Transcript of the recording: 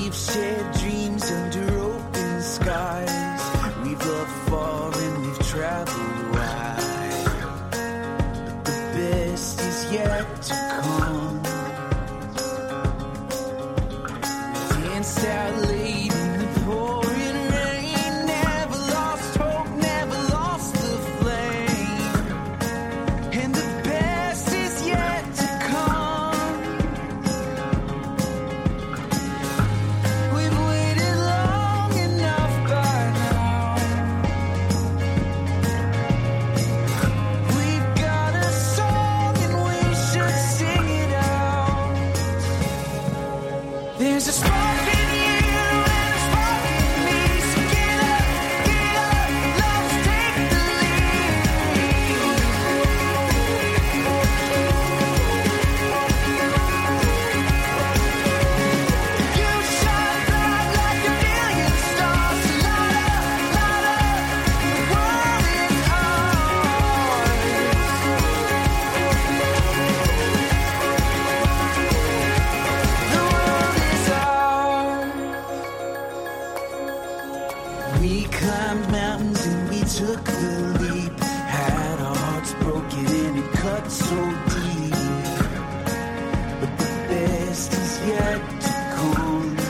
We've shared dreams under open skies. We've loved far and we've traveled wide. But the best is yet to come. Danced out late in the pouring rain. Never lost hope, never lost the flame. And the best is yet to come. We've waited long enough by now. We've got a song and we should sing it out. There's a spark in you and a spark in me. So get up, let's take the lead. You shine bright like a million stars. Light up, the world is ours. The world is ours. We climbed mountains and we took the leap. Had our hearts broken and it cut so deep. But the best is yet to come.